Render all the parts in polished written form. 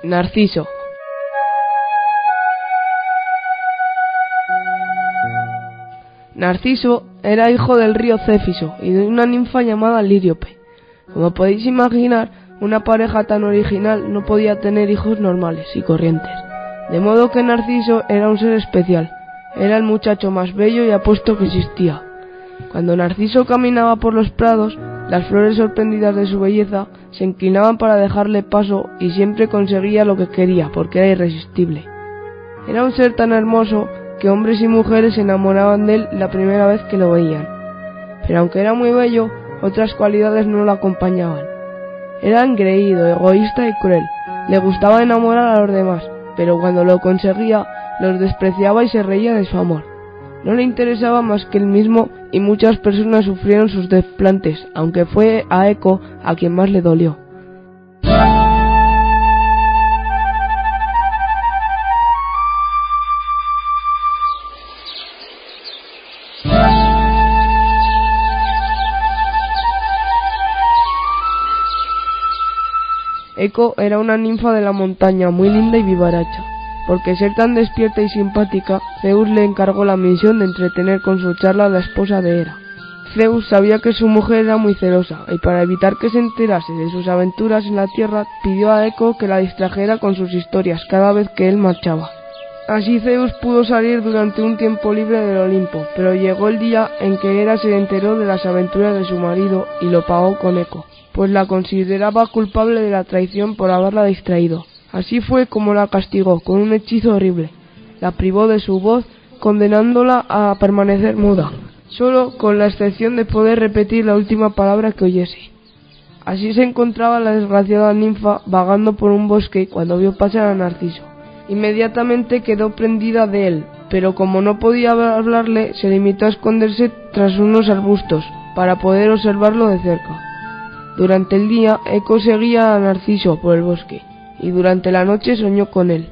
Narciso. Narciso era hijo del río Céfiso y de una ninfa llamada Lírio-pe. Como podéis imaginar, una pareja tan original no podía tener hijos normales y corrientes. De modo que Narciso era un ser especial. Era el muchacho más bello y apuesto que existía. Cuando Narciso caminaba por los prados, las flores, sorprendidas de su belleza, se inclinaban para dejarle paso y siempre conseguía lo que quería porque era irresistible. Era un ser tan hermoso que hombres y mujeres se enamoraban de él la primera vez que lo veían. Pero aunque era muy bello, otras cualidades no lo acompañaban. Era engreído, egoísta y cruel. Le gustaba enamorar a los demás, pero cuando lo conseguía, los despreciaba y se reía de su amor. No le interesaba más que él mismo y muchas personas sufrieron sus desplantes, aunque fue a Eco a quien más le dolió. Eco era una ninfa de la montaña muy linda y vivaracha. Porque ser tan despierta y simpática, Zeus le encargó la misión de entretener con su charla a la esposa de Hera. Zeus sabía que su mujer era muy celosa, y para evitar que se enterase de sus aventuras en la tierra, pidió a Eco que la distrajera con sus historias cada vez que él marchaba. Así Zeus pudo salir durante un tiempo libre del Olimpo, pero llegó el día en que Hera se enteró de las aventuras de su marido y lo pagó con Eco, pues la consideraba culpable de la traición por haberla distraído. Así fue como la castigó con un hechizo horrible. La privó de su voz, condenándola a permanecer muda, solo con la excepción de poder repetir la última palabra que oyese. Así se encontraba la desgraciada ninfa vagando por un bosque cuando vio pasar a Narciso. Inmediatamente quedó prendida de él, pero como no podía hablarle, se limitó a esconderse tras unos arbustos para poder observarlo de cerca. Durante el día, Eco seguía a Narciso por el bosque, y durante la noche soñó con él.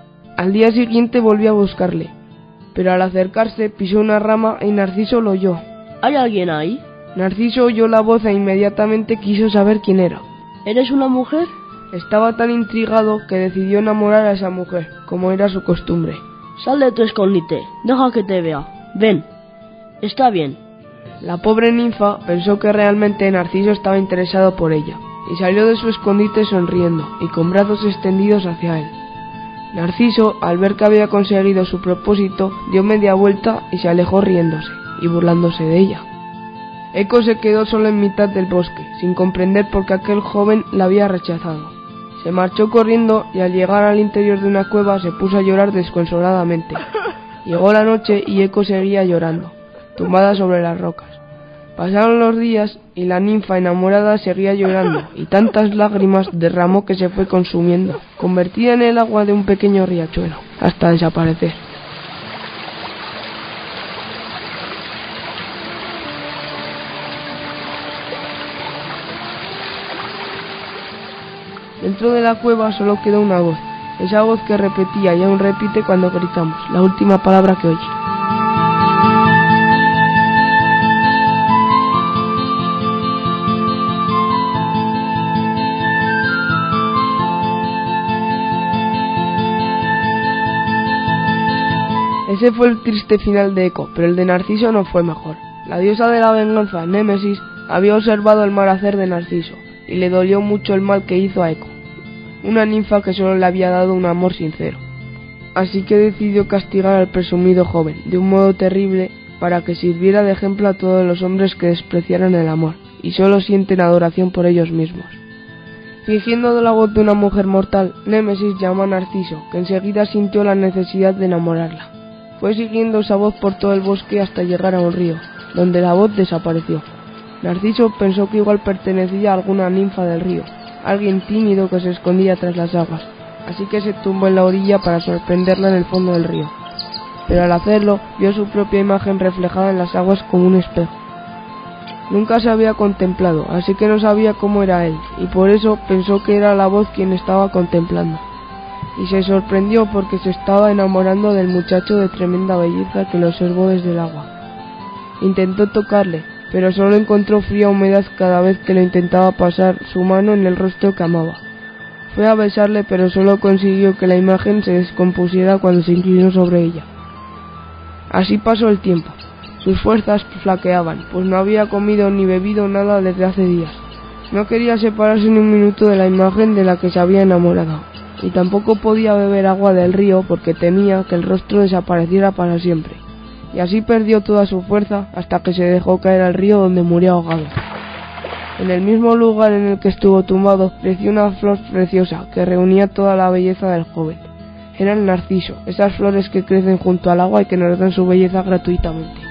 Al día siguiente volvió a buscarle, pero al acercarse pisó una rama y Narciso lo oyó. ¿Hay alguien ahí? Narciso oyó la voz e inmediatamente quiso saber quién era. ¿Eres una mujer? Estaba tan intrigado que decidió enamorar a esa mujer, como era su costumbre. Sal de tu escondite, deja que te vea. Ven, está bien. La pobre ninfa pensó que realmente Narciso estaba interesado por ella, y salió de su escondite sonriendo y con brazos extendidos hacia él. Narciso, al ver que había conseguido su propósito, dio media vuelta y se alejó riéndose y burlándose de ella. Eco se quedó solo en mitad del bosque, sin comprender por qué aquel joven la había rechazado. Se marchó corriendo y al llegar al interior de una cueva se puso a llorar desconsoladamente. Llegó la noche y Eco seguía llorando, tumbada sobre las rocas. Pasaron los días y la ninfa enamorada seguía llorando y tantas lágrimas derramó que se fue consumiendo, convertida en el agua de un pequeño riachuelo, hasta desaparecer. Dentro de la cueva solo quedó una voz, esa voz que repetía y aún repite cuando gritamos, la última palabra que oye. Ese fue el triste final de Eco, pero el de Narciso no fue mejor. La diosa de la venganza, Némesis, había observado el mal hacer de Narciso, y le dolió mucho el mal que hizo a Eco, una ninfa que solo le había dado un amor sincero. Así que decidió castigar al presumido joven, de un modo terrible, para que sirviera de ejemplo a todos los hombres que despreciaran el amor, y solo sienten adoración por ellos mismos. Fingiendo la voz de una mujer mortal, Némesis llamó a Narciso, que enseguida sintió la necesidad de enamorarla. Fue siguiendo esa voz por todo el bosque hasta llegar a un río, donde la voz desapareció. Narciso pensó que igual pertenecía a alguna ninfa del río, alguien tímido que se escondía tras las aguas, así que se tumbó en la orilla para sorprenderla en el fondo del río. Pero al hacerlo, vio su propia imagen reflejada en las aguas como un espejo. Nunca se había contemplado, así que no sabía cómo era él, y por eso pensó que era la voz quien estaba contemplando. Y se sorprendió porque se estaba enamorando del muchacho de tremenda belleza que lo observó desde el agua. Intentó tocarle, pero solo encontró fría humedad cada vez que lo intentaba pasar su mano en el rostro que amaba. Fue a besarle, pero solo consiguió que la imagen se descompusiera cuando se inclinó sobre ella. Así pasó el tiempo. Sus fuerzas flaqueaban, pues no había comido ni bebido nada desde hace días. No quería separarse ni un minuto de la imagen de la que se había enamorado, y tampoco podía beber agua del río porque temía que el rostro desapareciera para siempre. Y así perdió toda su fuerza hasta que se dejó caer al río, donde murió ahogado. En el mismo lugar en el que estuvo tumbado creció una flor preciosa que reunía toda la belleza del joven. Era el narciso, esas flores que crecen junto al agua y que nos dan su belleza gratuitamente.